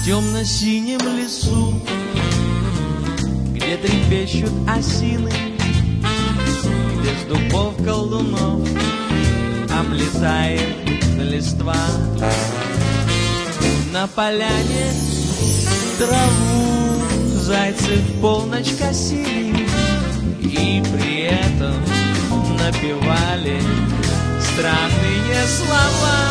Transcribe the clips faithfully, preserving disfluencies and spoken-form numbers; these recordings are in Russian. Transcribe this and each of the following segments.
темно-синем лесу, где трепещут осины, где с дубов колдунов облетает листва. На поляне траву зайцы в полночь косили и при этом напевали странные слова.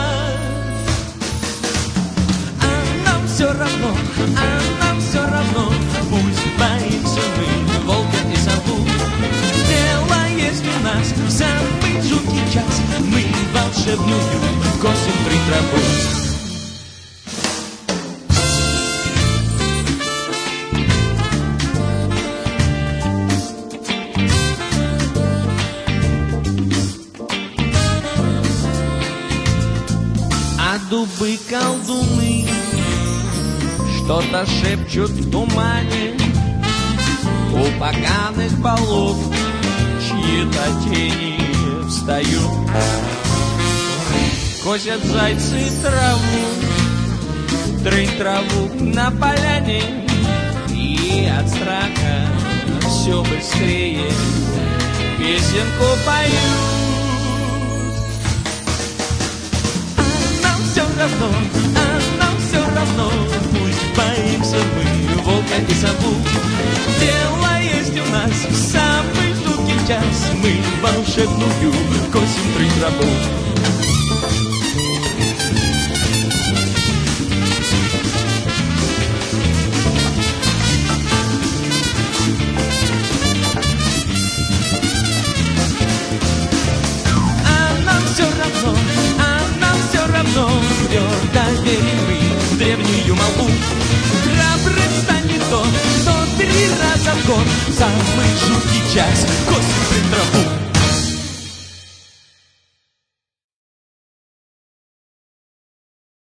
А нам все равно, а нам все равно, пусть боимся мы волка и сову. Дело есть у нас в самый жуткий час, мы волшебную косим три траву. Дубы колдуны что-то шепчут в тумане, у поганых полов чьи-то тени встают. Косят зайцы траву, трынь траву на поляне, и от страха все быстрее песенку поют. Все равно, а нам все равно, пусть боимся мы волка и сову. Дело есть у нас в самый жуткий час, мы волшебную косим три траву. А нам все равно, твердо верим мы в древнюю молву. Храбрым станет тот, кто три раза в год в самый жуткий час косит при траву.